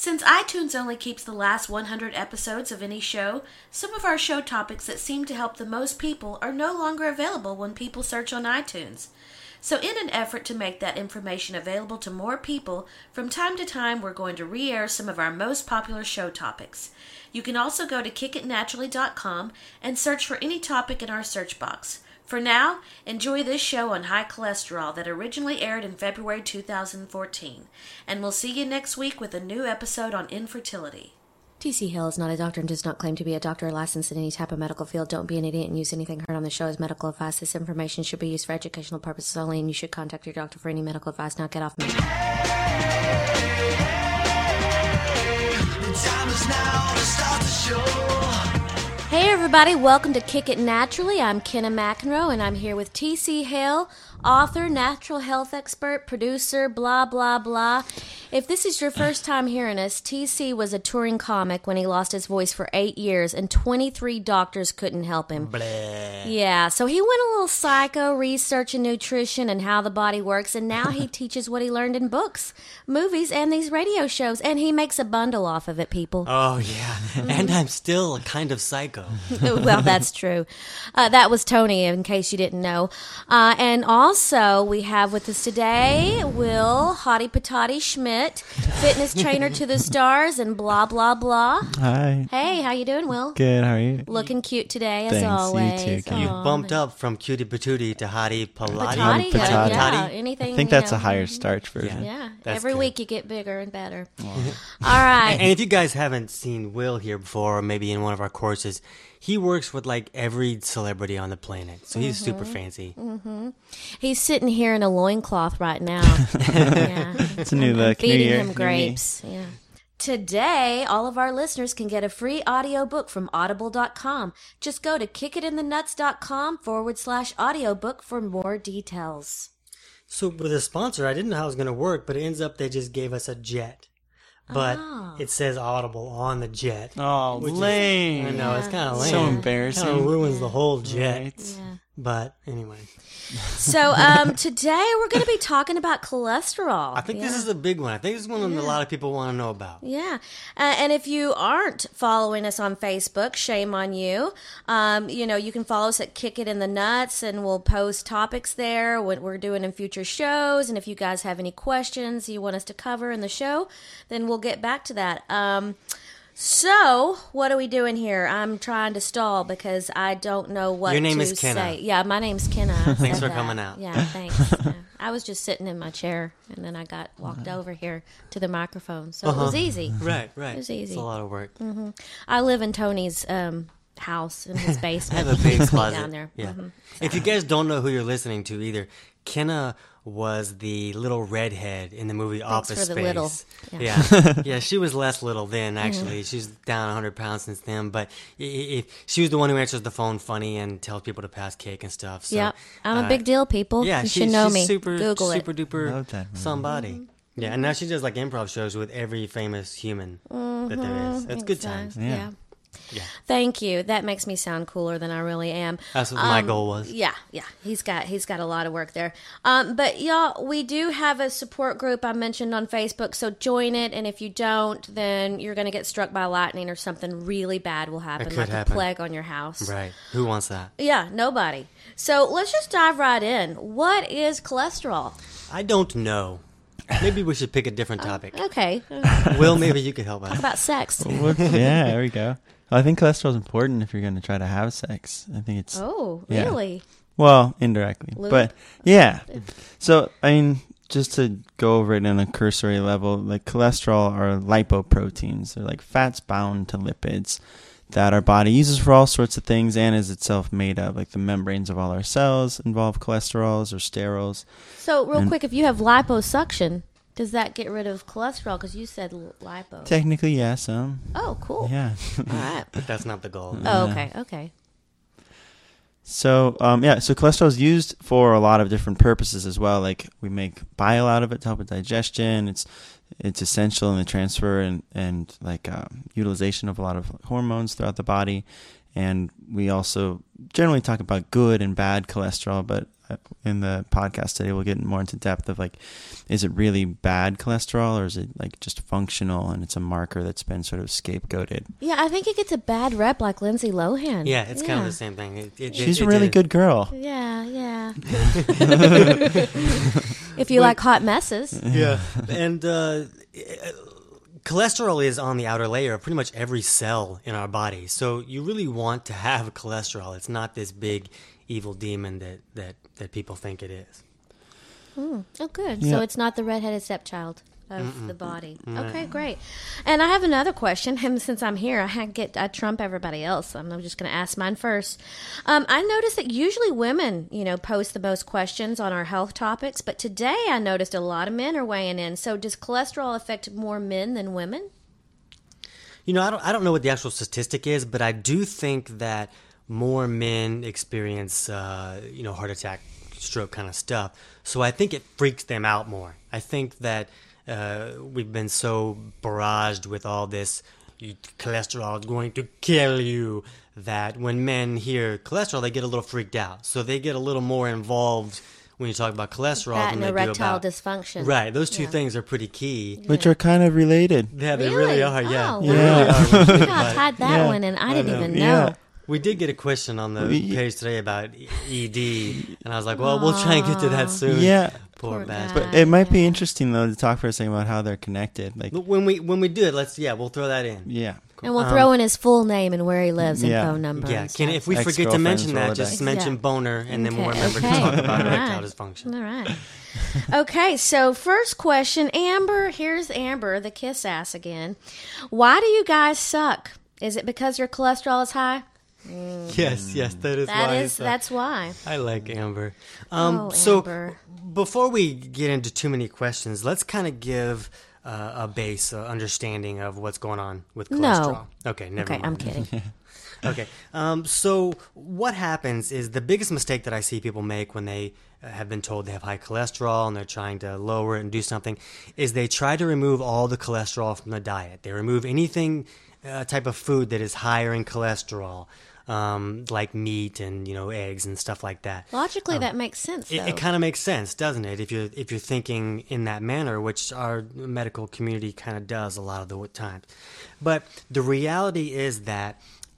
Since iTunes only keeps the last 100 episodes of any show, some of our show topics that seem to help the most people are no longer available when people search on iTunes. So in an effort to make that information available to more people, from time to time we're going to re-air some of our most popular show topics. You can also go to kickitnaturally.com and search for any topic in our search box. For now, enjoy this show on high cholesterol that originally aired in February 2014. And we'll see you next week with a new episode on infertility. T.C. Hill is not a doctor and does not claim to be a doctor or licensed in any type of medical field. Don't be an idiot and use anything heard on the show as medical advice. This information should be used for educational purposes only, and you should contact your doctor for any medical advice. Now get off me. Time is now to start the show. Hey everybody, welcome to Kick It Naturally. I'm Kenna McEnroe and I'm here with T.C. Hale, author, natural health expert, producer, blah, blah, blah. If this is your first time hearing us, T.C. was a touring comic when he lost his voice for 8 years and 23 doctors couldn't help him. Bleh. Yeah, so he went a little psycho researching nutrition and how the body works, and now he teaches what he learned in books, movies, and these radio shows, and he makes a bundle off of it, people. Oh, yeah. And I'm still a kind of psycho. Well, that's true. That was Tony, in case you didn't know. And also, we have with us today Will Hottie Patati Schmidt, fitness trainer to the stars, and blah, blah, blah. Hi. Hey, how you doing, Will? Good, how are you? Looking cute today, as Thanks, you always. too, Kim. You Aw, bumped up from cutie patootie to hottie palati. Patati, Patati. yeah, anything. I think you that's know. a higher starch version. Yeah, That's every good. week you get bigger and better. All right. And if you guys haven't seen Will here before, or maybe in one of our courses, he works with like every celebrity on the planet. So he's super fancy. He's sitting here in a loincloth right now. Yeah. It's a new look. Feeding new year, him new me. grapes. Yeah. Today, all of our listeners can get a free audiobook from audible.com. Just go to kickitinthenuts.com/audiobook for more details. So with a sponsor, I didn't know how it was going to work, but it ends up they just gave us a jet. But it says Audible on the jet. Oh, Which is- lame. I know, it's kind of lame. So embarrassing. Kind of ruins the whole jet. Right. Yeah. But anyway, So today we're going to be talking about cholesterol. I think this is a big one. I think this is one that a lot of people want to know about. Yeah. And if you aren't following us on Facebook, shame on you. You can follow us at Kick It in the Nuts, and we'll post topics there, what we're doing in future shows. And if you guys have any questions you want us to cover in the show, then we'll get back to that. So, what are we doing here? I'm trying to stall because I don't know what Your name to is Kenna. say. Yeah, my name's Kenna. I Thanks said for that. coming out. Yeah, thanks. Yeah. I was just sitting in my chair, and then I got walked over here to the microphone, so it was easy. Right. It was easy. It's a lot of work. I live in Tony's house in his I basement. have a big closet down there. Yeah. Mhm. If you guys don't know who you're listening to either, Kenna was the little redhead in the movie Thanks Office for the Space. little. Yeah. Yeah, she was less little then, actually. She's down 100 pounds since then. But she was the one who answers the phone funny and tells people to pass cake and stuff. So, Yep. I'm a big deal, people. Yeah, you she's should know me. super Google it. duper Love that movie. somebody. Yeah, and now she does like improv shows with every famous human that there is. It's good times. Yeah. Yeah. Thank you. That makes me sound cooler than I really am. That's what my goal was. Yeah. He's got a lot of work there. But y'all, we do have a support group I mentioned on Facebook, so join it. And if you don't, then you're going to get struck by lightning or something really bad will happen, could like happen. a plague on your house. Right. Who wants that? Yeah, nobody. So let's just dive right in. What is cholesterol? I don't know. Maybe we should pick a different topic. Okay, Will, maybe you could help us. talk about sex. Yeah, there we go. Well, I think cholesterol is important if you're going to try to have sex. I think it's, Oh, Yeah. really? well, indirectly. Lube? But, yeah. So, I mean, just to go over it on a cursory level, like cholesterol are lipoproteins. They're like fats bound to lipids that our body uses for all sorts of things and is itself made of. Like the membranes of all our cells involve cholesterols or sterols. So, real quick, if you have liposuction, does that get rid of cholesterol? Because you said lipo. Technically, yes. Oh, cool. Yeah. All right. But that's not the goal. Oh, okay. So, so cholesterol is used for a lot of different purposes as well. Like we make bile out of it to help with digestion. It's essential in the transfer and utilization of a lot of hormones throughout the body. And we also generally talk about good and bad cholesterol, but in the podcast today, we'll get more into depth of like, is it really bad cholesterol or is it like just functional and it's a marker that's been sort of scapegoated? Yeah, I think it gets a bad rep like Lindsay Lohan. Yeah, it's kind of the same thing. She's a really good girl. Yeah. If you like hot messes. Yeah, and cholesterol is on the outer layer of pretty much every cell in our body. So you really want to have cholesterol. It's not this big evil demon that people think it is. Oh, good. Yeah. So it's not the redheaded stepchild of the body. Okay, great. And I have another question. Since I'm here, I trump everybody else. So I'm just going to ask mine first. I noticed that usually women, post the most questions on our health topics, but today I noticed a lot of men are weighing in. So does cholesterol affect more men than women? I don't know what the actual statistic is, but I do think that more men experience, heart attack, stroke kind of stuff. So I think it freaks them out more. I think that we've been so barraged with all this cholesterol is going to kill you that when men hear cholesterol, they get a little freaked out. So they get a little more involved when you talk about cholesterol That than and they do erectile about dysfunction. Right, those two things are pretty key. Which are kind of related. Yeah, they really are. Yeah, Oh, They wow. really are. I think I tied that Yeah. one, and I didn't even know. Yeah. We did get a question on the page today about ED, and I was like, well, we'll try and get to that soon. Yeah. Poor Poor bastard. But it might be interesting though to talk for a second about how they're connected. Like, But when we do it, we'll throw that in. yeah. And we'll throw in his full name and where he lives and Yeah. phone number. Yeah, and can stuff. if we forget to Ex-girlfriend's mention that, Rolodex. just mention Yeah. boner, and then we'll Okay, remember to okay. talk about All erectile right. dysfunction. All right. Okay, so first question, Amber. Here's Amber, the kiss ass again. Why do you guys suck? Is it because your cholesterol is high? Yes, that is why. That's why. I like Amber. Oh, Amber. Before we get into too many questions, let's kind of give a base understanding of what's going on with cholesterol. Okay, never Okay, mind. I'm kidding. Okay, so what happens is the biggest mistake that I see people make when they have been told they have high cholesterol and they're trying to lower it and do something is they try to remove all the cholesterol from the diet. They remove anything type of food that is higher in cholesterol, like meat and eggs and stuff like that. Logically, that makes sense, though. It kind of makes sense, doesn't it? If you're thinking in that manner, which our medical community kind of does a lot of the times. But the reality is that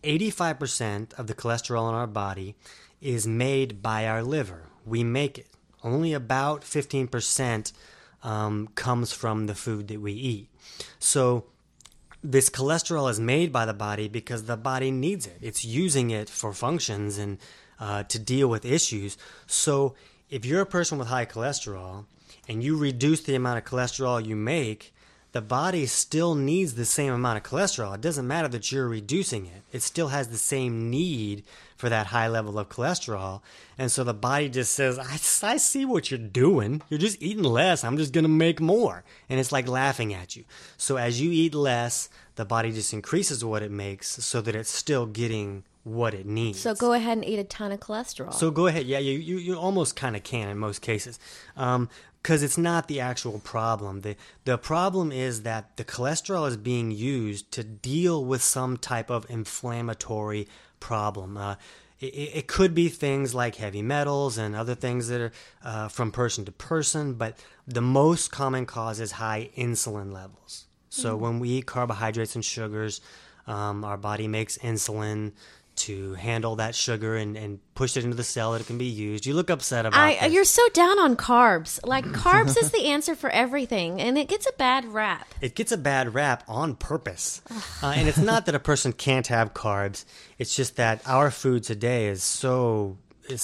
85% of the cholesterol in our body is made by our liver. We make it. Only about 15% comes from the food that we eat. So this cholesterol is made by the body because the body needs it. It's using it for functions and to deal with issues. So if you're a person with high cholesterol and you reduce the amount of cholesterol you make, the body still needs the same amount of cholesterol. It doesn't matter that you're reducing it. It still has the same need for that high level of cholesterol. And so the body just says, I see what you're doing. You're just eating less. I'm just going to make more. And it's like laughing at you. So as you eat less, the body just increases what it makes so that it's still getting what it needs. So go ahead and eat a ton of cholesterol. So go ahead. Yeah, you almost kind of can in most cases. Because it's not the actual problem. The problem is that the cholesterol is being used to deal with some type of inflammatory problem. It could be things like heavy metals and other things that are from person to person, but the most common cause is high insulin levels. So when we eat carbohydrates and sugars, our body makes insulin to handle that sugar and push it into the cell that it can be used. You look upset about this. You're so down on carbs. Like, carbs is the answer for everything, and it gets a bad rap. It gets a bad rap on purpose. And it's not that a person can't have carbs. It's just that our food today is so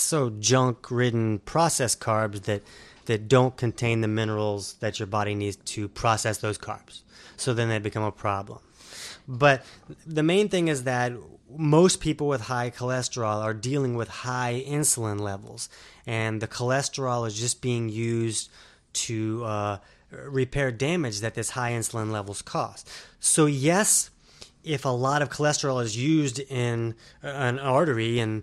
junk-ridden processed carbs that don't contain the minerals that your body needs to process those carbs. So then they become a problem. But the main thing is that most people with high cholesterol are dealing with high insulin levels, and the cholesterol is just being used to repair damage that this high insulin levels cause. So yes, if a lot of cholesterol is used in an artery and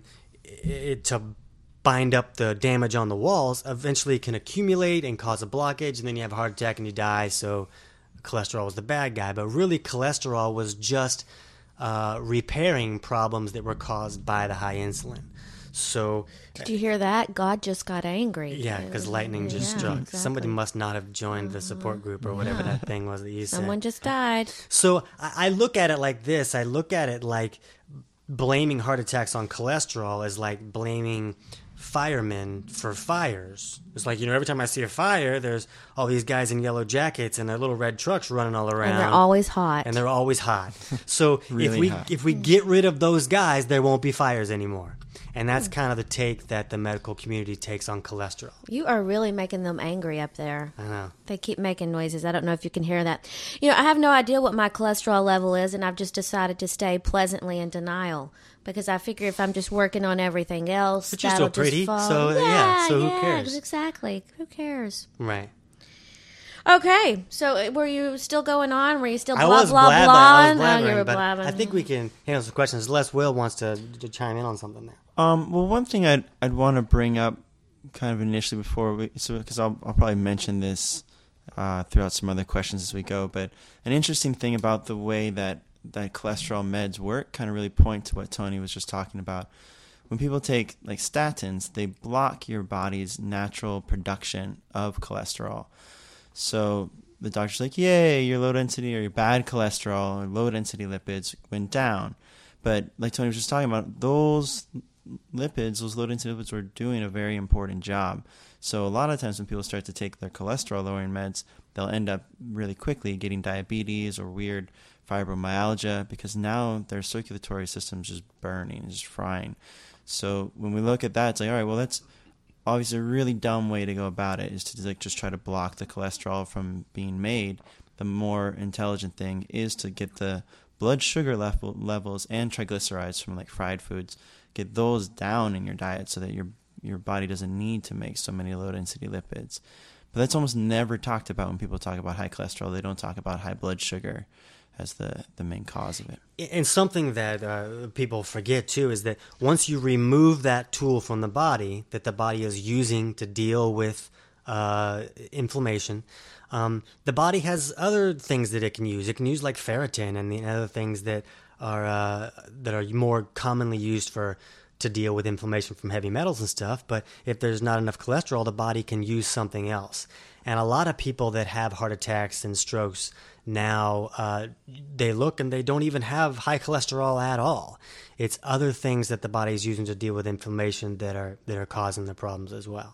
to bind up the damage on the walls, eventually it can accumulate and cause a blockage, and then you have a heart attack and you die. So cholesterol was the bad guy, but really cholesterol was just repairing problems that were caused by the high insulin. So, Did you hear that? God just got angry. yeah, because lightning just struck. exactly. Somebody must not have joined the support group or whatever that thing was that you said. Someone just died. So I look at it like this. I look at it like blaming heart attacks on cholesterol is like blaming firemen for fires. It's like, every time I see a fire, there's all these guys in yellow jackets and their little red trucks running all around. And they're always hot. And they're always hot. So Really hot. if we get rid of those guys, there won't be fires anymore. And that's kind of the take that the medical community takes on cholesterol. You are really making them angry up there. I know. They keep making noises. I don't know if you can hear that. I have no idea what my cholesterol level is, and I've just decided to stay pleasantly in denial because I figure if I'm just working on everything else, But you're that'll still pretty, just fall. so, yeah, so who cares? Exactly. Who cares? Right. Okay, so were you still going on? Were you still I blah, was blah, blabbing. blah? I was Oh, blabbering, you were but blabbing. I think we can handle some questions unless Will wants to chime in on something there. Well, one thing I'd want to bring up kind of initially because I'll probably mention this throughout some other questions as we go, but an interesting thing about the way that cholesterol meds work kind of really point to what Tony was just talking about. When people take like statins, they block your body's natural production of cholesterol. So the doctor's like, yay, your low density or your bad cholesterol or low density lipids went down. But like Tony was just talking about, those lipids, those low density lipids were doing a very important job. So a lot of times when people start to take their cholesterol lowering meds, they'll end up really quickly getting diabetes or weird fibromyalgia because now their circulatory system's just burning, just frying. So when we look at that, it's like, all right, well, that's obviously a really dumb way to go about it, is to like just try to block the cholesterol from being made. The more intelligent thing is to get the blood sugar levels and triglycerides from like fried foods, get those down in your diet so that your body doesn't need to make so many low density lipids. But that's almost never talked about when people talk about high cholesterol. They don't talk about high blood sugar as the main cause of it. And something that people forget too is that once you remove that tool from the body that the body is using to deal with inflammation, the body has other things that it can use. It can use like ferritin and the other things that are more commonly used to deal with inflammation from heavy metals and stuff. But if there's not enough cholesterol, the body can use something else. And a lot of people that have heart attacks and strokes now, they look and they don't even have high cholesterol at all. It's other things that the body is using to deal with inflammation that are causing the problems as well.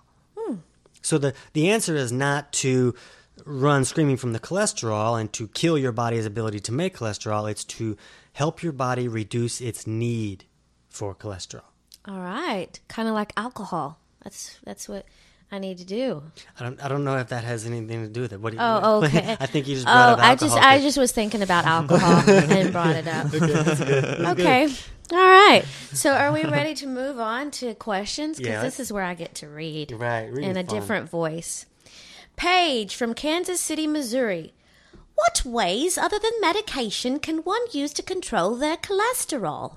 So the answer is not to run screaming from the cholesterol and to kill your body's ability to make cholesterol. It's to help your body reduce its need for cholesterol. All right, kind of like alcohol. That's what I need to do. I don't know if that has anything to do with it. What do you, Oh, okay. I think you just brought up alcohol. I just was thinking about alcohol and brought it up. Okay. All right. So are we ready to move on to questions? Because Yeah. this is where I get to read. Right, reading's in a fun. different voice. Paige from Kansas City, Missouri. What ways other than medication can one use to control their cholesterol?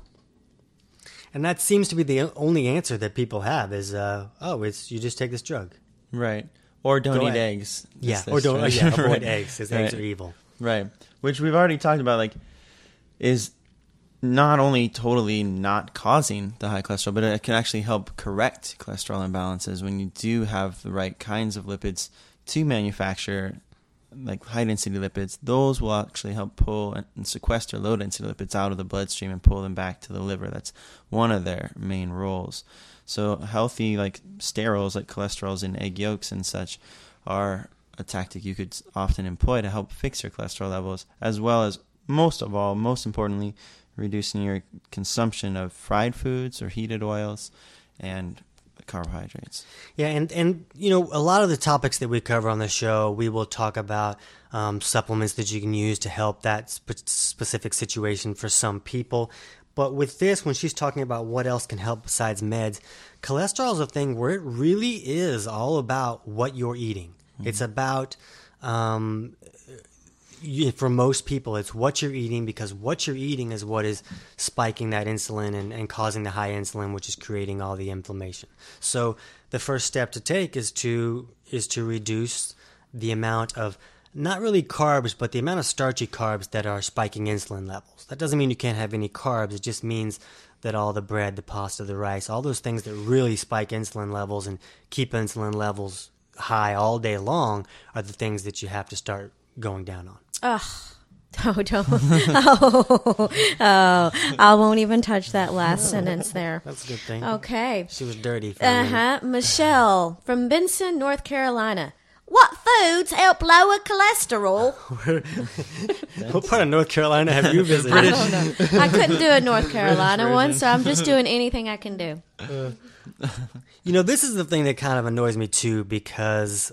And that seems to be the only answer that people have is, it's you just take this drug. Right. Or don't Go eat ahead. eggs. Yeah, That's or don't right. avoid Right. eggs because eggs Right. are evil. Right. Which we've already talked about, like, is not only totally not causing the high cholesterol, but it can actually help correct cholesterol imbalances when you do have the right kinds of lipids to manufacture, like high density lipids. Those will actually help pull and sequester low density lipids out of the bloodstream and pull them back to the liver. That's one of their main roles. So healthy, like sterols, like cholesterols in egg yolks and such, are a tactic you could often employ to help fix your cholesterol levels, as well as, most importantly, reducing your consumption of fried foods or heated oils and carbohydrates. Yeah, and a lot of the topics that we cover on the show, we will talk about supplements that you can use to help that specific situation for some people. But with this, when she's talking about what else can help besides meds, cholesterol is a thing where it really is all about what you're eating. Mm-hmm. It's about, for most people, it's what you're eating, because what you're eating is what is spiking that insulin and causing the high insulin, which is creating all the inflammation. So the first step to take is to reduce the amount of not really carbs, but the amount of starchy carbs that are spiking insulin levels. That doesn't mean you can't have any carbs. It just means that all the bread, the pasta, the rice, all those things that really spike insulin levels and keep insulin levels high all day long are the things that you have to start going down on. Ugh. Oh, don't. I won't even touch that last sentence there. That's a good thing. Okay. She was dirty for a minute. Michelle from Benson, North Carolina. What foods help lower cholesterol? What part of North Carolina have you visited? I don't know. I couldn't do a North Carolina one, so I'm just doing anything I can do. You know, this is the thing that kind of annoys me too, because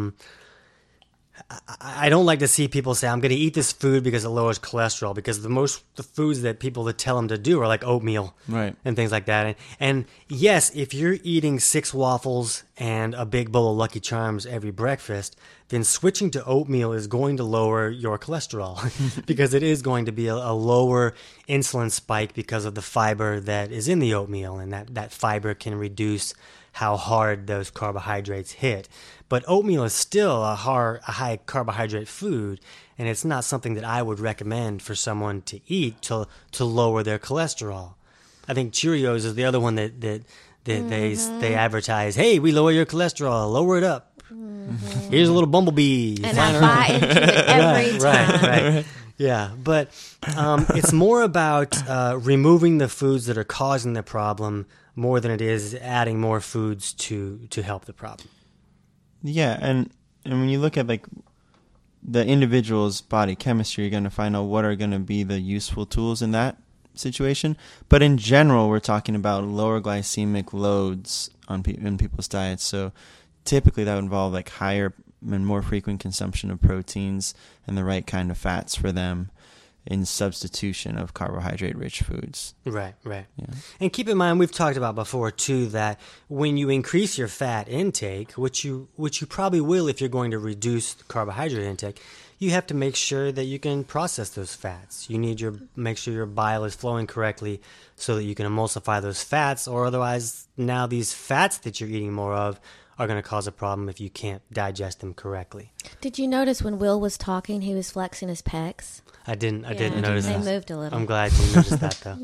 I don't like to see people say, I'm going to eat this food because it lowers cholesterol, because the foods that people that tell them to do are like oatmeal and things like that. And yes, if you're eating 6 waffles and a big bowl of Lucky Charms every breakfast, then switching to oatmeal is going to lower your cholesterol because it is going to be a lower insulin spike because of the fiber that is in the oatmeal, and that fiber can reduce how hard those carbohydrates hit. But oatmeal is still a high carbohydrate food, and it's not something that I would recommend for someone to eat to lower their cholesterol. I think Cheerios is the other one that they advertise, hey, we lower your cholesterol, lower it up. Mm-hmm. Here's a little bumblebee. And I buy into it every time. Right. Yeah, but it's more about removing the foods that are causing the problem more than it is adding more foods to help the problem. Yeah, and when you look at like the individual's body chemistry, you're going to find out what are going to be the useful tools in that situation. But in general, we're talking about lower glycemic loads in people's diets. So typically that would involve like higher and more frequent consumption of proteins and the right kind of fats for them in substitution of carbohydrate-rich foods. Right. Yeah. And keep in mind, we've talked about before, too, that when you increase your fat intake, which you probably will if you're going to reduce carbohydrate intake, you have to make sure that you can process those fats. You need make sure your bile is flowing correctly so that you can emulsify those fats, or otherwise now these fats that you're eating more of are going to cause a problem if you can't digest them correctly. Did you notice when Will was talking, he was flexing his pecs? I didn't notice that. They moved a little. I'm glad you noticed that, though.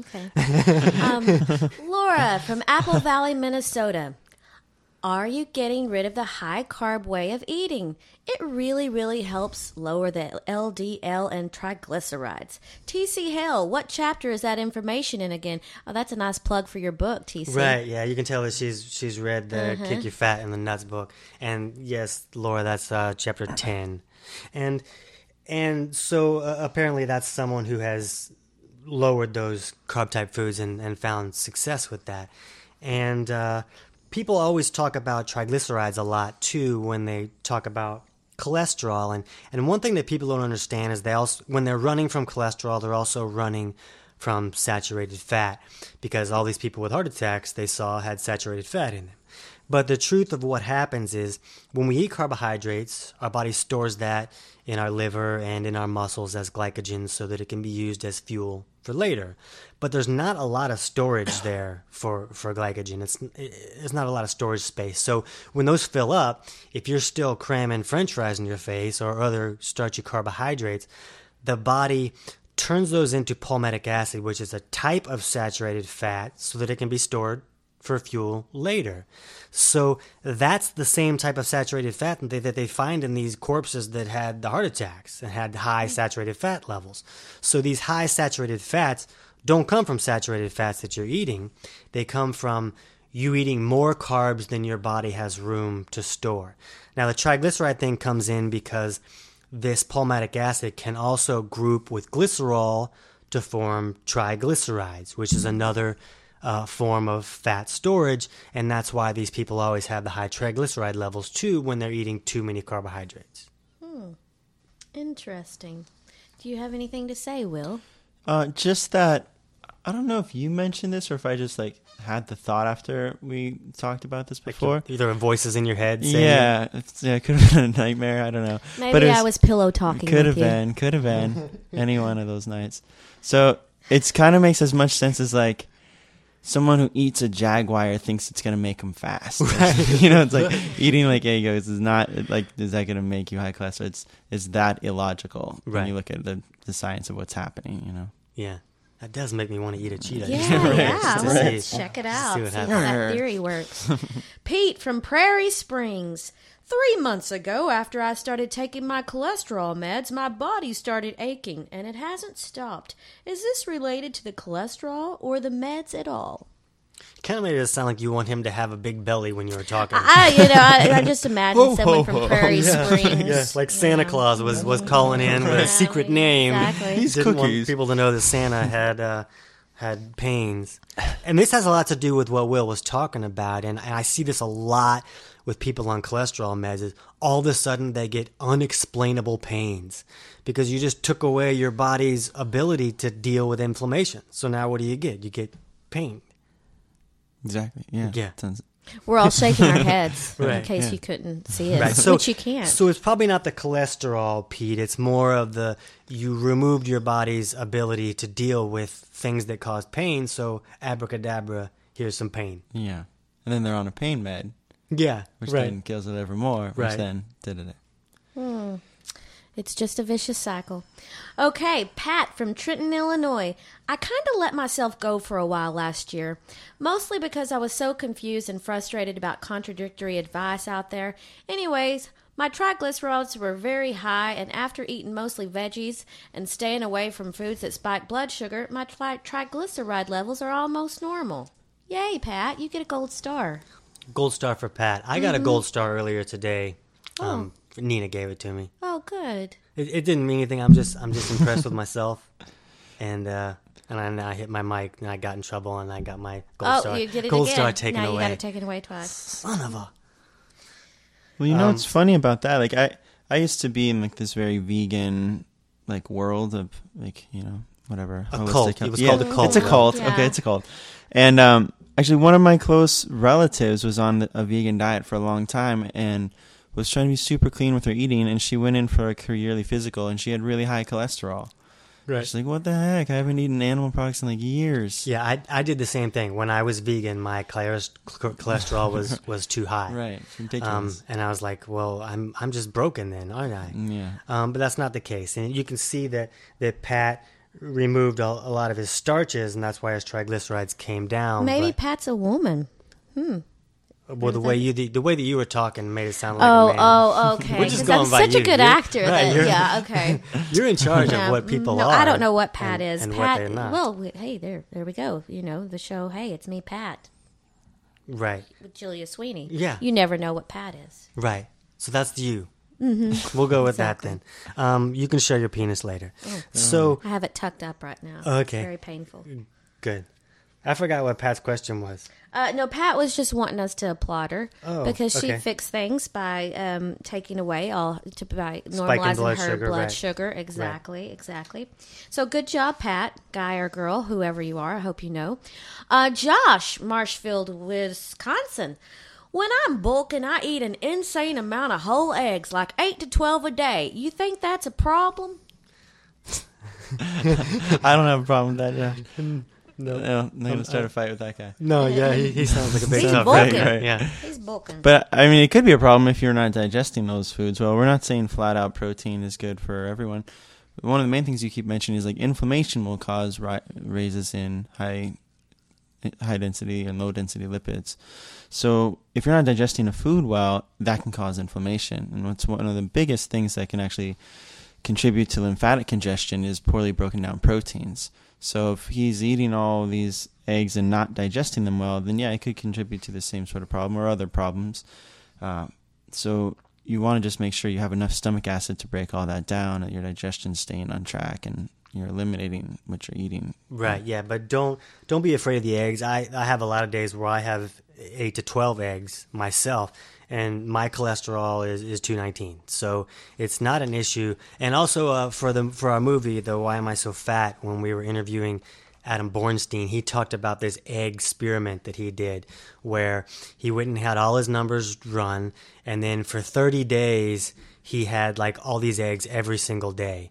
Okay. Laura from Apple Valley, Minnesota. Are you getting rid of the high-carb way of eating? It really, really helps lower the LDL and triglycerides. TC Hale, what chapter is that information in again? Oh, that's a nice plug for your book, TC. Right, yeah, you can tell that she's read the Kick Your Fat in the Nuts book. And yes, Laura, that's chapter 10. And so apparently that's someone who has lowered those carb-type foods and found success with that. And people always talk about triglycerides a lot, too, when they talk about cholesterol. And one thing that people don't understand is when they're running from cholesterol, they're also running from saturated fat, because all these people with heart attacks they saw had saturated fat in them. But the truth of what happens is when we eat carbohydrates, our body stores that in our liver and in our muscles as glycogen so that it can be used as fuel for later. But there's not a lot of storage there for glycogen. It's not a lot of storage space. So when those fill up, if you're still cramming French fries in your face or other starchy carbohydrates, the body turns those into palmitic acid, which is a type of saturated fat, so that it can be stored for fuel later. So that's the same type of saturated fat that they find in these corpses that had the heart attacks and had high saturated fat levels. So these high saturated fats don't come from saturated fats that you're eating. They come from you eating more carbs than your body has room to store. Now the triglyceride thing comes in because this palmitic acid can also group with glycerol to form triglycerides, which is another form of fat storage, and that's why these people always have the high triglyceride levels too when they're eating too many carbohydrates. Interesting. Do you have anything to say, Will? Just that, I don't know if you mentioned this or if I just had the thought after we talked about this before. Either voices in your head saying it could have been a nightmare, I don't know. Maybe I was pillow talking could with have been any one of those nights. So it kind of makes as much sense as someone who eats a jaguar thinks it's gonna make them fast. You know, it's like eating like egos is not like, is that gonna make you high cholesterol? It's that illogical when you look at the science of what's happening. You know. Yeah. That does make me want to eat a cheetah. Yeah. Just to Let's see- check it just to out. see what See how happens. that theory works. Pete from Prairie Springs. 3 months ago, after I started taking my cholesterol meds, my body started aching, and it hasn't stopped. Is this related to the cholesterol or the meds at all? Kind of made it sound like you want him to have a big belly when you were talking. I just imagine someone from Prairie Springs. Yeah, like Santa Claus was calling in with a secret name. Exactly. These Didn't want cookies. people to know that Santa had pains. And this has a lot to do with what Will was talking about. And I see this a lot with people on cholesterol meds. Is all of a sudden they get unexplainable pains because you just took away your body's ability to deal with inflammation. So now what do? You get pain. Exactly. Yeah. Yeah. Sounds- We're all shaking our heads in Right, case yeah. you couldn't see it, Right. So, which you can't. So it's probably not the cholesterol, Pete. It's more of you removed your body's ability to deal with things that cause pain. So abracadabra, here's some pain. Yeah. And then they're on a pain med, Yeah, which right. then kills it ever more, which Right. then did it. It's just a vicious cycle. Okay, Pat from Trenton, Illinois. I kind of let myself go for a while last year, mostly because I was so confused and frustrated about contradictory advice out there. Anyways, my triglycerides were very high, and after eating mostly veggies and staying away from foods that spike blood sugar, my triglyceride levels are almost normal. Yay, Pat, you get a gold star. Gold star for Pat. I got a gold star earlier today. Oh. Nina gave it to me. Oh, good. It didn't mean anything. I'm just impressed with myself. And I hit my mic and I got in trouble and I got my gold star. You did it gold again. star taken now you away. got to take it away twice. Son of a. Well, you know what's funny about that? Like I used to be in like this very vegan like world of like, you know, whatever. A holistic cult. health. It was called a cult. It's a cult. Yeah. Okay, it's a cult. And actually one of my close relatives was on a vegan diet for a long time and was trying to be super clean with her eating, and she went in for like her yearly physical and she had really high cholesterol. Right. She's like, what the heck? I haven't eaten animal products in like years. Yeah, I did the same thing. When I was vegan, my cholesterol was too high. Right. It's ridiculous. And I was like, well, I'm just broken then, aren't I? Yeah. But that's not the case. And you can see that Pat removed a lot of his starches, and that's why his triglycerides came down. Maybe But, Pat's a woman. well, the way that you were talking made it sound like a man. Oh, okay. We're just 'Cause going I'm by such you. a good You're- actor. right, That, you're- yeah, okay. You're in charge Yeah, of what people no, are. I don't know what Pat is. and Pat, what they're not. well, hey, there we go. You know, the show, hey, it's me, Pat, Right, with Julia Sweeney. Yeah. You never know what Pat is. right. So that's you. Mm-hmm. We'll go with that then. You can show your penis later. So, I have it tucked up right now. Okay. It's very painful. good. I forgot what Pat's question was. No, Pat was just wanting us to applaud her Oh, because she okay. fixed things by taking away by Spiking normalizing blood her sugar, blood right. sugar. Exactly. So good job, Pat, guy or girl, whoever you are. I hope you know. Josh, Marshfield, Wisconsin. When I'm bulking, I eat an insane amount of whole eggs, like 8 to 12 a day. You think that's a problem? I don't have a problem with that. Yeah. No. No, I'm going to start a fight with that guy. No, yeah, he sounds like a big He's tough bulking. guy. Right. Yeah. He's bulking. But I mean, it could be a problem if you're not digesting those foods. Well, we're not saying flat out protein is good for everyone. One of the main things you keep mentioning is like inflammation will cause raises in high density and low density lipids. So if you're not digesting a food well, that can cause inflammation. And what's one of the biggest things that can actually contribute to lymphatic congestion is poorly broken down proteins. So if he's eating all these eggs and not digesting them well, then yeah, it could contribute to the same sort of problem or other problems. So you want to just make sure you have enough stomach acid to break all that down, that your digestion's staying on track and you're eliminating what you're eating. Right, yeah, but don't be afraid of the eggs. I have a lot of days where I have 8 to 12 eggs myself, and my cholesterol is 219. So it's not an issue. And also for our movie, the Why Am I So Fat, when we were interviewing Adam Bornstein, he talked about this egg experiment that he did where he went and had all his numbers run, and then for 30 days he had like all these eggs every single day.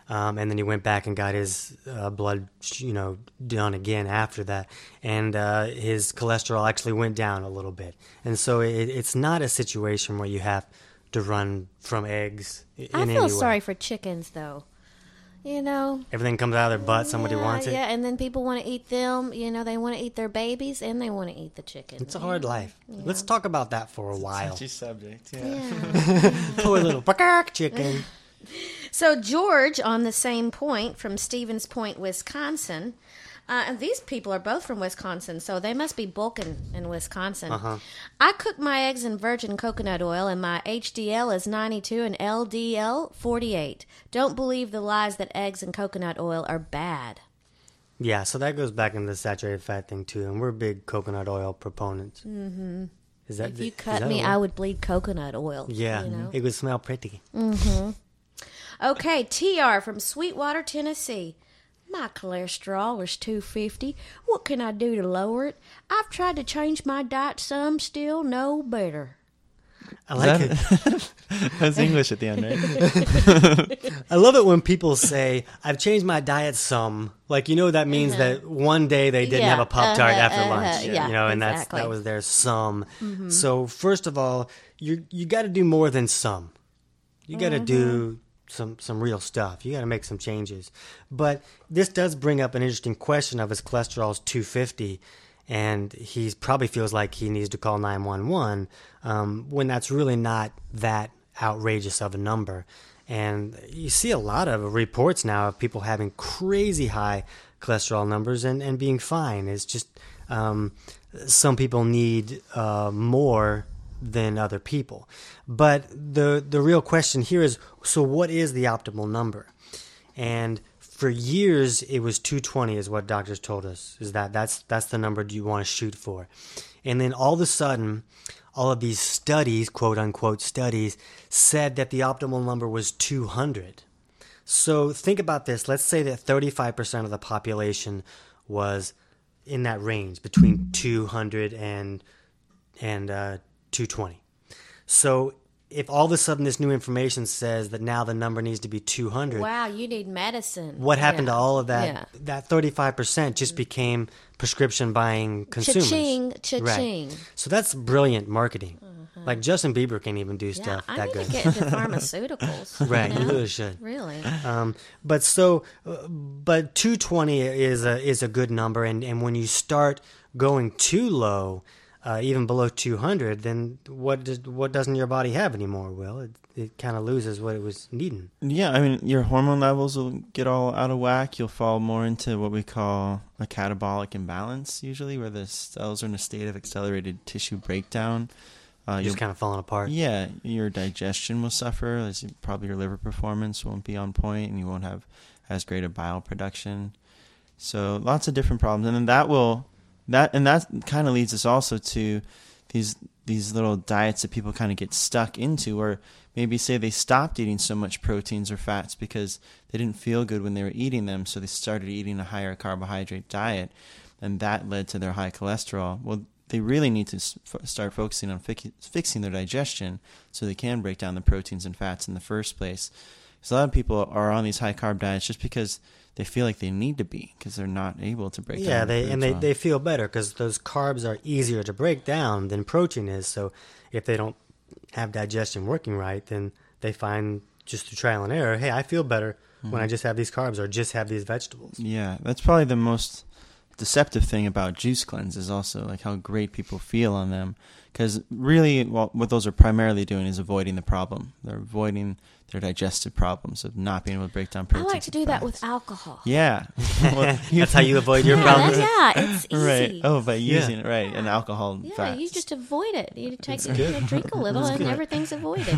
and then he went back and got his blood, done again after that, and his cholesterol actually went down a little bit. And so it's not a situation where you have to run from eggs in any way. I feel sorry for chickens, though. Everything comes out of their butt. Somebody wants it. Yeah, and then people want to eat them. They want to eat their babies, and they want to eat the chicken. It's a hard life. Let's talk about that for a while. Touchy subject. Yeah. Poor little chicken. So George, on the same point, from Stevens Point, Wisconsin. And these people are both from Wisconsin, so they must be bulking in Wisconsin. I cook my eggs in virgin coconut oil, and my HDL is 92 and LDL 48. Don't believe the lies that eggs and coconut oil are bad. Yeah, so that goes back into the saturated fat thing, too, and we're big coconut oil proponents. Mm-hmm. If you cut me, I would bleed coconut oil. Yeah, it would smell pretty. Mm-hmm. Okay, TR from Sweetwater, Tennessee. My cholesterol is 250. What can I do to lower it? I've tried to change my diet some, still no better. I like it. That's English at the end, right? I love it when people say, I've changed my diet some. That means that one day they didn't have a Pop-Tart after lunch. And exactly. that was their some. Mm-hmm. So first of all, you got to do more than some. You got to do some real stuff. You got to make some changes. But this does bring up an interesting question of his cholesterol is 250, and he probably feels like he needs to call 911 when that's really not that outrageous of a number. And you see a lot of reports now of people having crazy high cholesterol numbers and being fine. It's just some people need more than other people. But the real question here is, so what is the optimal number? And for years it was 220 is what doctors told us, is that's the number you want to shoot for. And then all of a sudden, all of these studies, quote unquote studies, said that the optimal number was 200. So think about this. Let's say that 35% of the population was in that range between 200 and 220. So if all of a sudden this new information says that now the number needs to be 200. Wow, you need medicine. What happened to all of that? Yeah. That 35% just became prescription buying consumers. Cha-ching, cha-ching. Right. So that's brilliant marketing. Like Justin Bieber can't even do stuff that good. I need to get into pharmaceuticals. Right, you really should. Really. But 220 is a good number, and when you start going too low, even below 200, then what doesn't your body have anymore, Will? It kind of loses what it was needing. Yeah, I mean, your hormone levels will get all out of whack. You'll fall more into what we call a catabolic imbalance, usually, where the cells are in a state of accelerated tissue breakdown. Just kind of falling apart. Yeah, your digestion will suffer. Probably your liver performance won't be on point, and you won't have as great a bile production. So lots of different problems, and then that kind of leads us also to these little diets that people kind of get stuck into, or maybe say they stopped eating so much proteins or fats because they didn't feel good when they were eating them, so they started eating a higher carbohydrate diet, and that led to their high cholesterol. Well, they really need to start focusing on fixing their digestion so they can break down the proteins and fats in the first place. Because a lot of people are on these high carb diets just because they feel like they need to be, because they're not able to break down. Yeah, they feel better because those carbs are easier to break down than protein is. So if they don't have digestion working right, then they find just through trial and error, hey, I feel better when I just have these carbs or just have these vegetables. Yeah, that's probably the most deceptive thing about juice cleanses also, like how great people feel on them, because really what those are primarily doing is avoiding the problem. They're avoiding their digestive problems of not being able to break down proteins. I like to do that with alcohol. Yeah. Well, that's how you avoid your problems? Yeah, it's easy. Right. Oh, by using it, right, and alcohol fats. You just avoid it. You take drink a little and everything's avoided.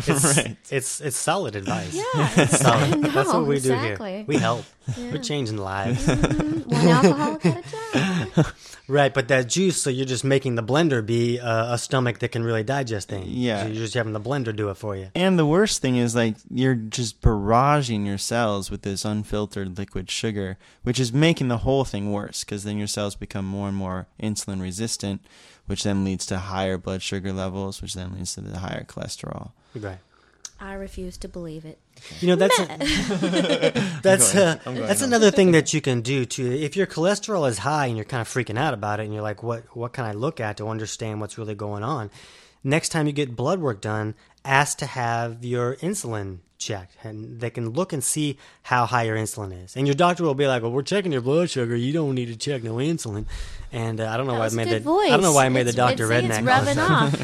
It's solid advice. Yeah. It's solid. No, that's what we do exactly. here. We help. Yeah. We're changing lives. One alcoholic at a time. Right, but that juice, so you're just making the blender be a stomach that can really digest things. Yeah. So you're just having the blender do it for you. And the worst thing is, like, you're just barraging your cells with this unfiltered liquid sugar, which is making the whole thing worse, because then your cells become more and more insulin resistant, which then leads to higher blood sugar levels, which then leads to the higher cholesterol. Right. I refuse to believe it. That's I'm going that's on. another thing that you can do too. If your cholesterol is high and you're kind of freaking out about it, and you're like, what can I look at to understand what's really going on? Next time you get blood work done, ask to have your insulin checked, and they can look and see how high your insulin is. And your doctor will be like, "Well, we're checking your blood sugar. You don't need to check no insulin." And I don't know why I made that. I don't know why I made the doctor redneck. It's rubbing off.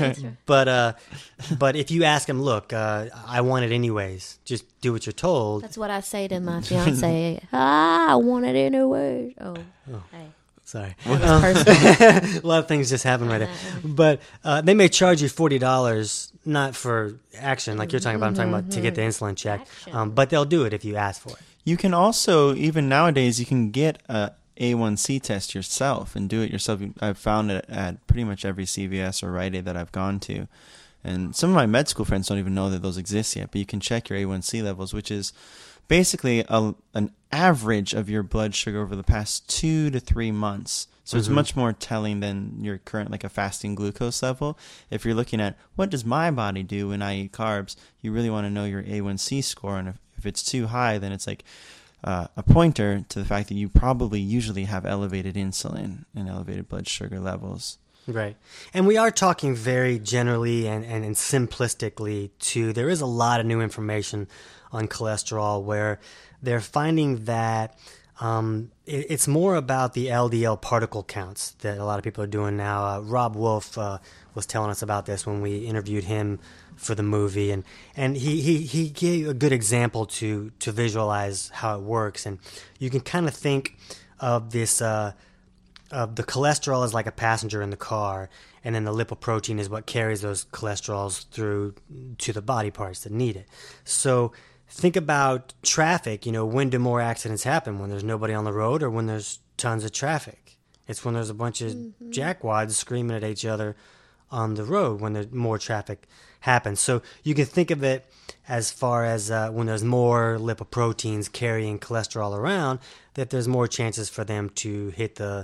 But if you ask him, look, I want it anyways. Just do what you're told. That's what I say to my fiance. I want it anyways. Oh. Hey. Sorry. Personal. A lot of things just happen right there. But they may charge you $40, not for action like you're talking about. I'm talking about to get the insulin checked. But they'll do it if you ask for it. You can also, even nowadays, you can get a A1C test yourself and do it yourself. I've found it at pretty much every CVS or Rite Aid that I've gone to. And some of my med school friends don't even know that those exist yet. But you can check your A1C levels, which is basically an average of your blood sugar over the past 2 to 3 months. So it's much more telling than your current, like a fasting glucose level. If you're looking at what does my body do when I eat carbs, you really want to know your A1C score. And if it's too high, then it's like a pointer to the fact that you probably usually have elevated insulin and elevated blood sugar levels. Right. And we are talking very generally and simplistically, too. There is a lot of new information on cholesterol where they're finding that it's more about the LDL particle counts that a lot of people are doing now. Rob Wolf was telling us about this when we interviewed him for the movie, and he gave a good example to visualize how it works. And you can kind of think of this of the cholesterol as like a passenger in the car, and then the lipoprotein is what carries those cholesterols through to the body parts that need it. So think about traffic. When do more accidents happen? When there's nobody on the road or when there's tons of traffic? It's when there's a bunch of jackwads screaming at each other on the road when there's more traffic happens. So you can think of it as far as when there's more lipoproteins carrying cholesterol around, that there's more chances for them to hit the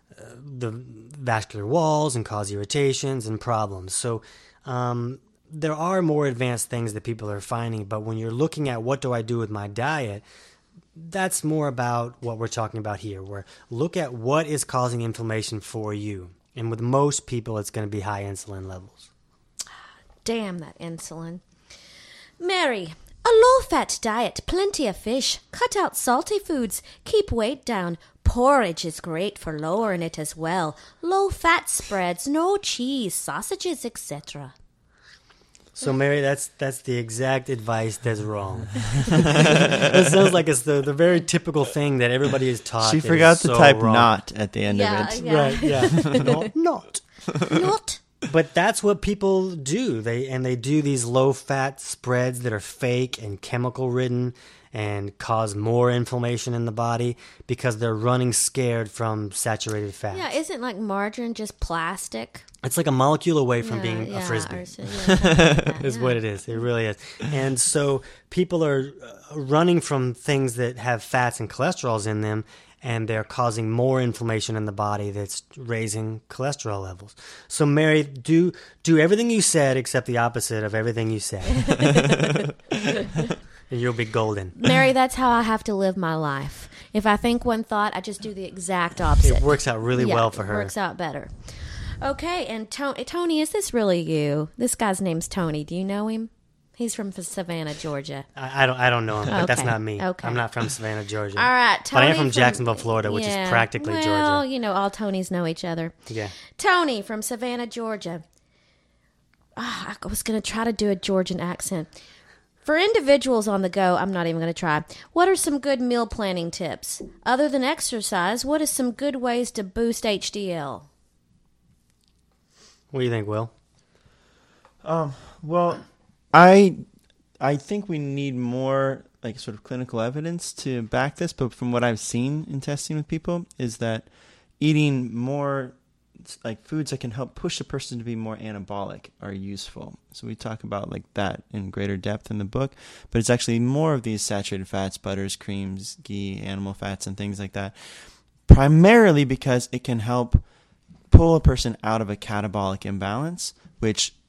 vascular walls and cause irritations and problems. So there are more advanced things that people are finding, but when you're looking at what do I do with my diet, that's more about what we're talking about here, where look at what is causing inflammation for you. And with most people, it's going to be high insulin levels. Damn that insulin. Mary, a low-fat diet, plenty of fish, cut out salty foods, keep weight down. Porridge is great for lowering it as well. Low-fat spreads, no cheese, sausages, etc. So, Mary, that's the exact advice that's wrong. It sounds like it's the very typical thing that everybody is taught. She forgot to type wrong. "not" at the end of it. Yeah. Right, yeah. Not. Not. But that's what people do. They do these low-fat spreads that are fake and chemical-ridden and cause more inflammation in the body because they're running scared from saturated fats. Yeah, isn't like margarine just plastic? It's like a molecule away from being a Frisbee. Is what it is. It really is. And so people are running from things that have fats and cholesterols in them, and they're causing more inflammation in the body that's raising cholesterol levels. So, Mary, do everything you said except the opposite of everything you said. And you'll be golden. Mary, that's how I have to live my life. If I think one thought, I just do the exact opposite. It works out really well for her. It works out better. Okay, and Tony, is this really you? This guy's name's Tony. Do you know him? He's from Savannah, Georgia. I don't know him, but that's Okay, not me. okay. I'm not from Savannah, Georgia. All right, Tony. But I am from Jacksonville, Florida, which is practically well, Georgia. All Tonys know each other. Yeah. Tony from Savannah, Georgia. I was going to try to do a Georgian accent. For individuals on the go, I'm not even going to try. What are some good meal planning tips? Other than exercise, what are some good ways to boost HDL? What do you think, Will? Well, I think we need more like sort of clinical evidence to back this, but from what I've seen in testing with people is that eating more like foods that can help push a person to be more anabolic are useful. So we talk about like that in greater depth in the book, but it's actually more of these saturated fats, butters, creams, ghee, animal fats, and things like that, primarily because it can help pull a person out of a catabolic imbalance, which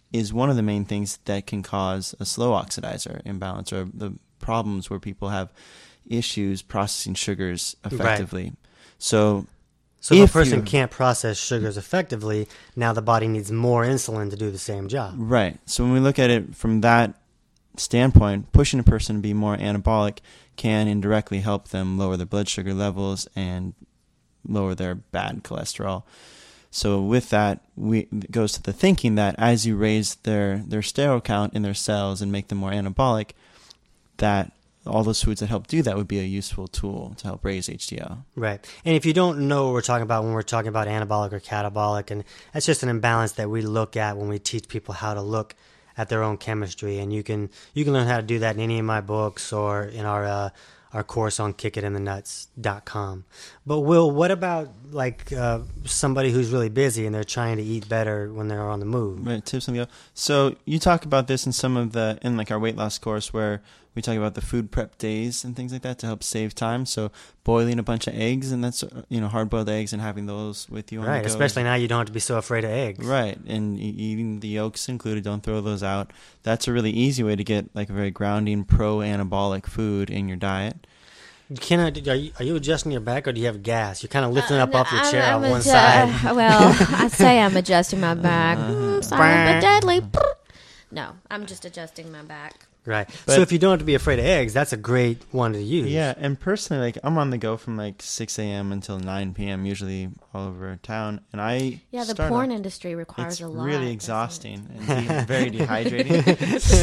is one of the main things that can cause a slow oxidizer imbalance, or the problems where people have issues processing sugars effectively. Right. So if a person can't process sugars effectively, now the body needs more insulin to do the same job. Right. So when we look at it from that standpoint, pushing a person to be more anabolic can indirectly help them lower their blood sugar levels and lower their bad cholesterol. So with that, it goes to the thinking that as you raise their sterol count in their cells and make them more anabolic, that all those foods that help do that would be a useful tool to help raise HDL. Right. And if you don't know what we're talking about when we're talking about anabolic or catabolic, and that's just an imbalance that we look at when we teach people how to look at their own chemistry. And you can learn how to do that in any of my books or in our course on kickitinthenuts.com. But Will, what about like somebody who's really busy and they're trying to eat better when they're on the move? Right, tips on the go. So you talk about this in like our weight loss course, where we talk about the food prep days and things like that to help save time. So boiling a bunch of eggs, and that's hard-boiled eggs, and having those with you on the Right, go. especially now you don't have to be so afraid of eggs. Right, and eating the yolks included, don't throw those out. That's a really easy way to get like a very grounding, pro-anabolic food in your diet. Are you adjusting your back, or do you have gas? You're kind of lifting up off your chair on one side. Well, I say I'm adjusting my back. Silent but deadly. No, I'm just adjusting my back. Right. But, so if you don't have to be afraid of eggs, that's a great one to use. Yeah, and personally, like I'm on the go from like 6 a.m. until 9 p.m. usually all over town, and the porn industry requires a lot. It's really exhausting and very dehydrating.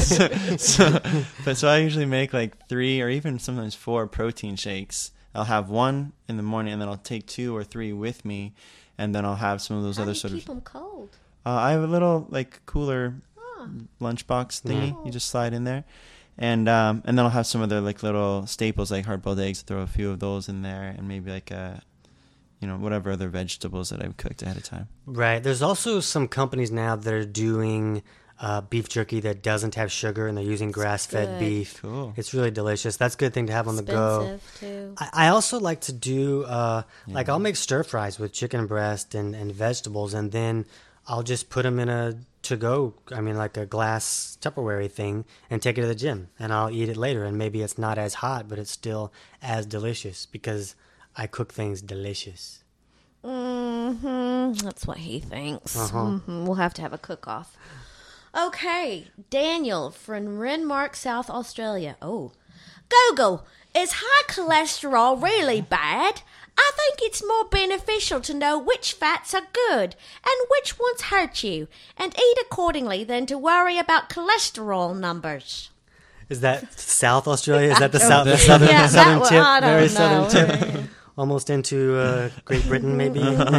So I usually make like 3 or even sometimes 4 protein shakes. I'll have one in the morning, and then I'll take 2 or 3 with me, and then I'll have some of those other sort of. Keep them cold? I have a little like cooler lunchbox thingy. You just slide in there, and then I'll have some other like little staples like hard-boiled eggs. Throw a few of those in there, and maybe like whatever other vegetables that I've cooked ahead of time. Right. There's also some companies now that are doing beef jerky that doesn't have sugar, and they're using grass-fed beef. Cool. It's really delicious. That's a good thing to have on the go. Too. I also like to do like I'll make stir fries with chicken breast and vegetables, and then I'll just put them in a like a glass Tupperware thing, and take it to the gym, and I'll eat it later. And maybe it's not as hot, but it's still as delicious because I cook things delicious. That's what he thinks. We'll have to have a cook-off. Okay, Daniel from Renmark, South Australia. Oh, Google, is high cholesterol really bad? I think it's more beneficial to know which fats are good and which ones hurt you, and eat accordingly than to worry about cholesterol numbers. Is that South Australia? Is that the southern tip? Very southern tip. Almost into Great Britain, maybe.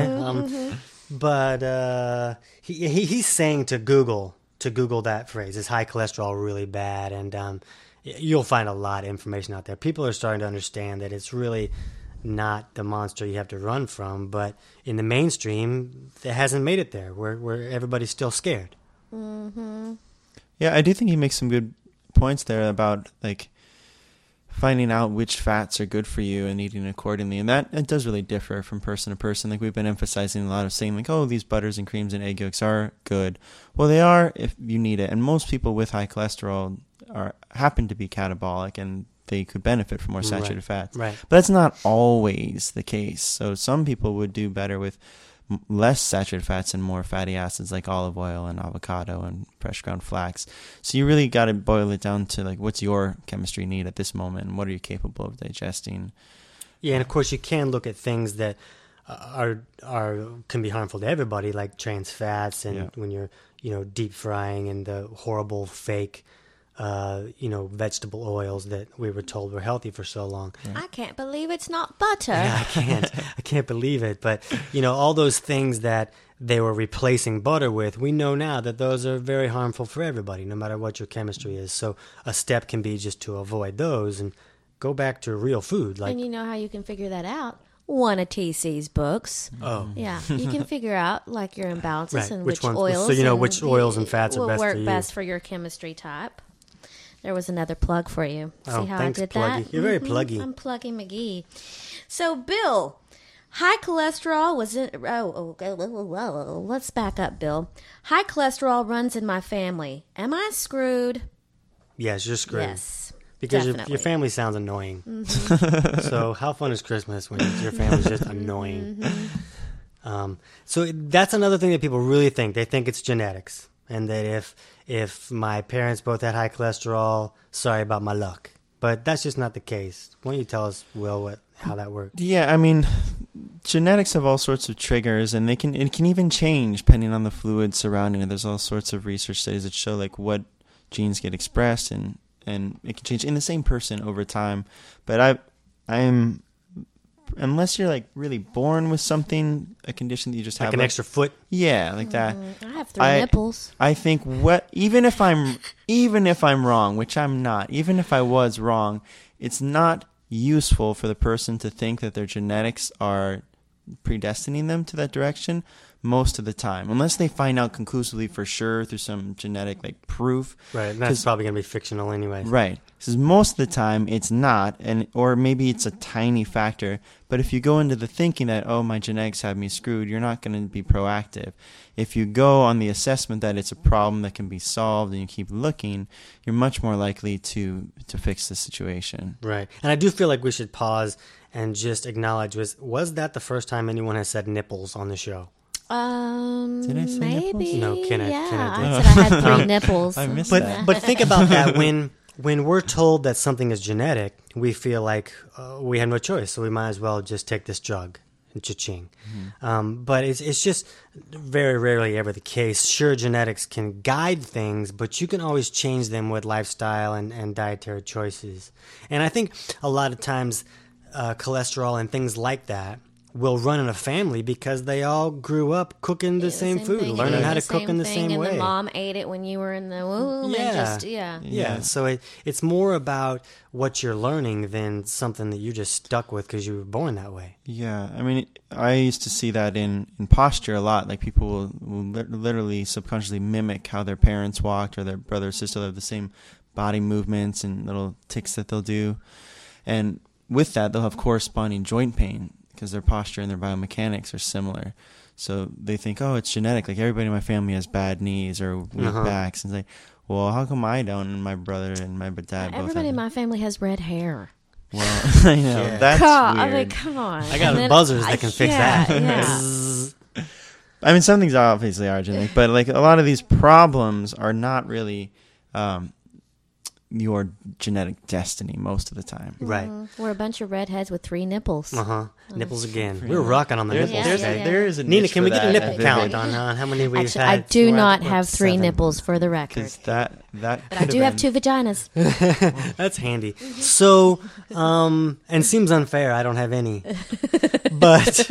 But he's saying to Google that phrase, is high cholesterol really bad? And you'll find a lot of information out there. People are starting to understand that it's really not the monster you have to run from, but in the mainstream, it hasn't made it there, where everybody's still scared. Yeah, I do think he makes some good points there about like finding out which fats are good for you and eating accordingly, and that it does really differ from person to person. Like we've been emphasizing a lot of saying like, oh, these butters and creams and egg yolks are good. Well, they are if you need it, and most people with high cholesterol happen to be catabolic, and they could benefit from more saturated fats. Right. But that's not always the case. So some people would do better with less saturated fats and more fatty acids like olive oil and avocado and fresh ground flax. So you really got to boil it down to like what's your chemistry need at this moment and what are you capable of digesting. Yeah, and of course you can look at things that can be harmful to everybody, like trans fats and when you're deep frying and the horrible fake vegetable oils that we were told were healthy for so long. Yeah. I can't believe it's not butter. Yeah, I can't believe it. But, all those things that they were replacing butter with, we know now that those are very harmful for everybody, no matter what your chemistry is. So a step can be just to avoid those and go back to real food. And you know how you can figure that out? One of TC's books. Oh. Yeah, you can figure out like your imbalances and which ones, oils. So you know which oils and fats are best for you. Will work best for your chemistry type. There was another plug for you. See how thanks, I did Pluggy. that? You're very pluggy. I'm Pluggy McGee. So, Bill, High cholesterol was in. Let's back up, Bill. High cholesterol runs in my family. Am I screwed? Yes, you're screwed. Yes. Because your definitely. family sounds annoying. So how fun is Christmas when your family's just annoying? So that's another thing that people really think. They think it's genetics. And that if my parents both had high cholesterol, sorry about my luck. But that's just not the case. Why don't you tell us, Will, how that works? Yeah, I mean, genetics have all sorts of triggers, and it can even change depending on the fluid surrounding it. There's all sorts of research studies that show like what genes get expressed, and it can change in the same person over time. But I'm unless you're like really born with something, a condition that you just Like have an extra foot? Yeah, like that. I have 3 nipples. I think even if I'm wrong, which I'm not, even if I was wrong, it's not useful for the person to think that their genetics are predestining them to that direction most of the time, unless they find out conclusively for sure through some genetic like proof. Right, and that's probably going to be fictional anyway. Right. Because most of the time it's not, or maybe it's a tiny factor. But if you go into the thinking that, oh, my genetics have me screwed, you're not going to be proactive. If you go on the assessment that it's a problem that can be solved and you keep looking, you're much more likely to fix the situation. Right. And I do feel like we should pause and just acknowledge, was that the first time anyone has said nipples on the show? Did I say Maybe. nipples? No, Kenneth did. I said I had 3 nipples. I missed that. But think about that. When we're told that something is genetic, we feel like we have no choice, so we might as well just take this drug and cha-ching. But it's just very rarely ever the case. Sure, genetics can guide things, but you can always change them with lifestyle and dietary choices. And I think a lot of times cholesterol and things like that will run in a family because they all grew up cooking the same food, thing, learning how to the cook in the thing, same way. And the mom ate it when you were in the womb. Yeah. And just, yeah. Yeah, so it's more about what you're learning than something that you just stuck with because you were born that way. Yeah, I mean, I used to see that in posture a lot. Like people will literally subconsciously mimic how their parents walked or their brother or sister have the same body movements and little tics that they'll do. And with that, they'll have corresponding joint pain because their posture and their biomechanics are similar. So they think, oh, it's genetic. Like everybody in my family has bad knees or weak backs. And it's like, well, how come I don't and my brother and my dad both Everybody have in my family has red hair. Well, I know. Yeah. That's God, weird. I mean, come on. I got buzzers that can fix that. Yeah. I mean, some things obviously are genetic, but like a lot of these problems are not really your genetic destiny most of the time. Right. We're a bunch of redheads with 3 nipples. Nipples again. We were rocking on the nipples today. There is a Nina, niche can for we get a that nipple at count Vivid. on how many we've Actually, had? I do We're not at, have 3 7. nipples for the record. 'Cause that But I do have 2 vaginas. That's handy. So, and seems unfair. I don't have any. But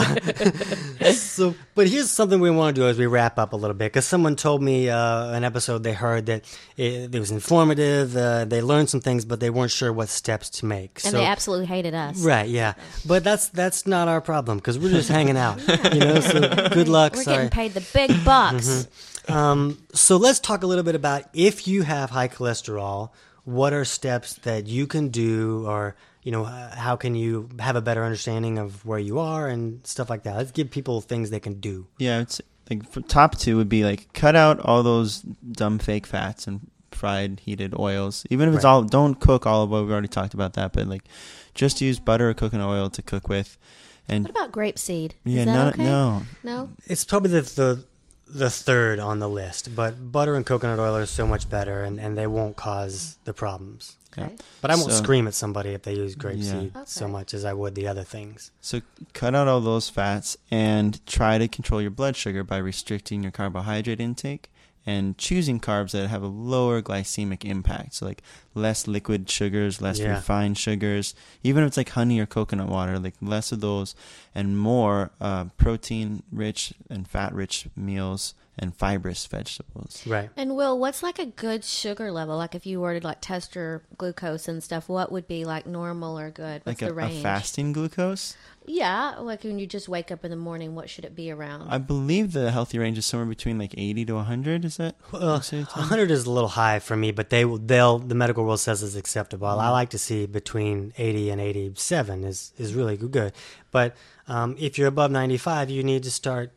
but here's something we want to do as we wrap up a little bit. Because someone told me an episode they heard that it was informative. They learned some things, but they weren't sure what steps to make. And they absolutely hated us. Right, yeah. But that's not our problem because we're just hanging out. You know, so good luck. We're Sorry. getting paid the big bucks. So let's talk a little bit about if you have high cholesterol, what are steps that you can do, or how can you have a better understanding of where you are and stuff like that. Let's give people things they can do. Yeah, it's like for top 2 would be like cut out all those dumb fake fats and fried heated oils. Even if it's all, don't cook olive oil. We already talked about that, but like just use butter or coconut oil to cook with. And What about grapeseed? yeah, Is that okay? no. It's probably the third on the list, but butter and coconut oil are so much better, and they won't cause the problems. Okay. But I won't So- scream at somebody if they use grapeseed Yeah. so Okay. much as I would the other things. So cut out all those fats and try to control your blood sugar by restricting your carbohydrate intake and choosing carbs that have a lower glycemic impact. So like less liquid sugars, less refined sugars, even if it's like honey or coconut water, like less of those and more protein-rich and fat-rich meals and fibrous vegetables. Right. And Will, what's like a good sugar level? Like if you were to like test your glucose and stuff, what would be like normal or good? What's Like the range? a fasting glucose? Yeah, like when you just wake up in the morning, what should it be around? I believe the healthy range is somewhere between like 80 to 100. Is that? Well, 100 is a little high for me, but the medical world says it's acceptable. I like to see between 80 and 87 is really good. But if you're above 95, you need to start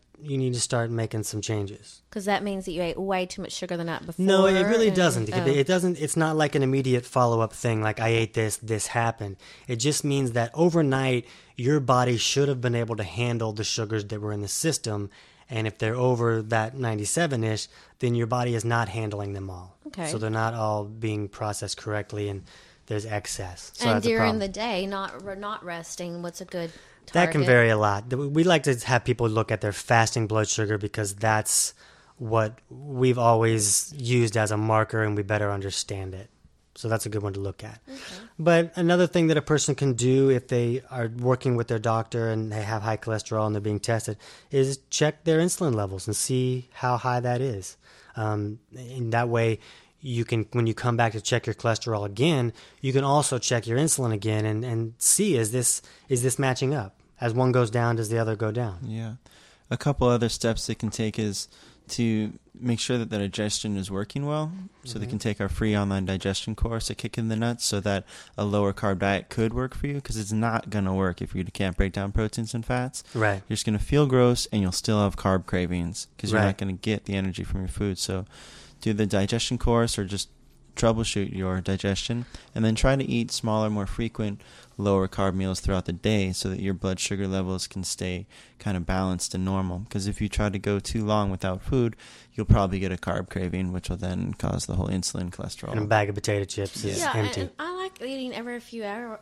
making some changes. Because that means that you ate way too much sugar the night before. No, it really and- doesn't. Oh. It doesn't. It's not like an immediate follow-up thing. Like I ate this happened. It just means that overnight your body should have been able to handle the sugars that were in the system, and if they're over that 97-ish, then your body is not handling them all. Okay. So they're not all being processed correctly, and there's excess. So And that's a during problem. the day, not resting, what's a good target? That can vary a lot. We like to have people look at their fasting blood sugar because that's what we've always used as a marker and we better understand it. So that's a good one to look at. Okay. But another thing that a person can do if they are working with their doctor and they have high cholesterol and they're being tested is check their insulin levels and see how high that is. And that way you can, when you come back to check your cholesterol again, you can also check your insulin again and see is this matching up? As one goes down, does the other go down? Yeah. A couple other steps they can take is to make sure that their digestion is working well. So they can take our free online digestion course at Kick in the Nuts so that a lower carb diet could work for you, because it's not going to work if you can't break down proteins and fats. Right. You're just going to feel gross and you'll still have carb cravings because you're Right. not going to get the energy from your food. So do the digestion course or just troubleshoot your digestion, and then try to eat smaller, more frequent, lower carb meals throughout the day so that your blood sugar levels can stay kind of balanced and normal. Because if you try to go too long without food, you'll probably get a carb craving, which will then cause the whole insulin cholesterol. And a bag of potato chips is Yeah, empty. and I like eating every few hours.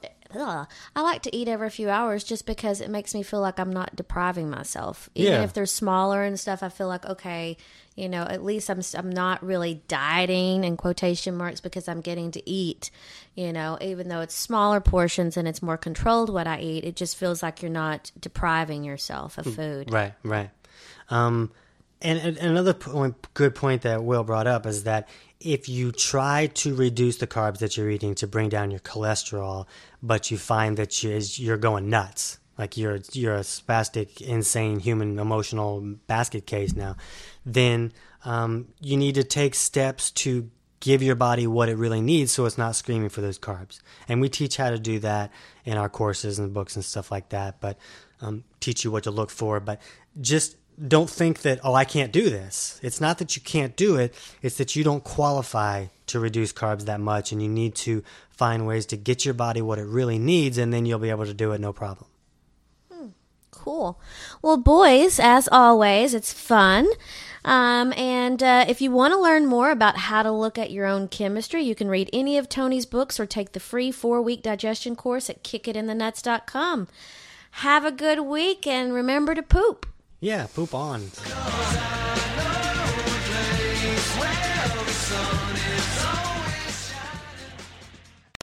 I like to eat every few hours just because it makes me feel like I'm not depriving myself. Even Yeah. if they're smaller and stuff, I feel like, okay, you know, at least I'm not really dieting in quotation marks because I'm getting to eat, you know, even though it's smaller portions and it's more controlled what I eat, it just feels like you're not depriving yourself of food. Right. And another good point that Will brought up is that if you try to reduce the carbs that you're eating to bring down your cholesterol, but you find that you're going nuts, like you're a spastic, insane human emotional basket case now, then you need to take steps to give your body what it really needs so it's not screaming for those carbs. And we teach how to do that in our courses and books and stuff like that, but teach you what to look for. But just don't think that, I can't do this. It's not that you can't do it. It's that you don't qualify to reduce carbs that much, and you need to find ways to get your body what it really needs, and then you'll be able to do it no problem. Cool. Well, boys, as always, it's fun. And if you want to learn more about how to look at your own chemistry, you can read any of Tony's books or take the free 4-week digestion course at kickitinthenuts.com. Have a good week, and remember to poop. Yeah, poop on. Where the sun is